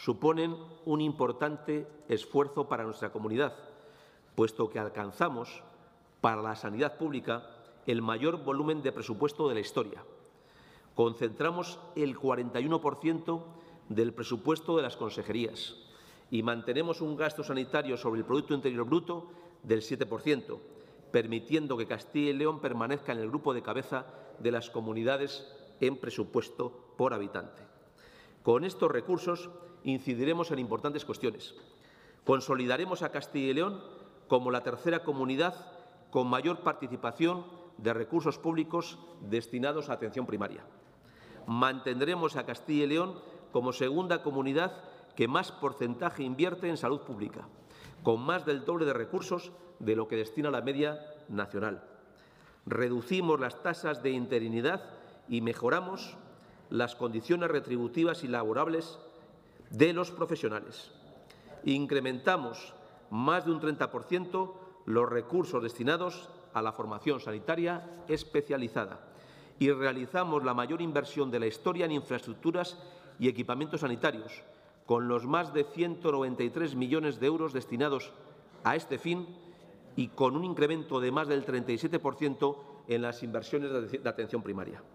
suponen un importante esfuerzo para nuestra comunidad, puesto que alcanzamos para la sanidad pública el mayor volumen de presupuesto de la historia. Concentramos el 41% del presupuesto de las consejerías y mantenemos un gasto sanitario sobre el Producto Interior Bruto del 7%, permitiendo que Castilla y León permanezca en el grupo de cabeza de las comunidades en presupuesto por habitante. Con estos recursos incidiremos en importantes cuestiones. Consolidaremos a Castilla y León como la tercera comunidad con mayor participación de recursos públicos destinados a atención primaria. Mantendremos a Castilla y León como segunda comunidad que más porcentaje invierte en salud pública, con más del doble de recursos de lo que destina la media nacional. Reducimos las tasas de interinidad y mejoramos las condiciones retributivas y laborables de los profesionales. Incrementamos más de un 30% los recursos destinados a la formación sanitaria especializada y realizamos la mayor inversión de la historia en infraestructuras y equipamientos sanitarios, con los más de 193 millones de euros destinados a este fin y con un incremento de más del 37% en las inversiones de atención primaria.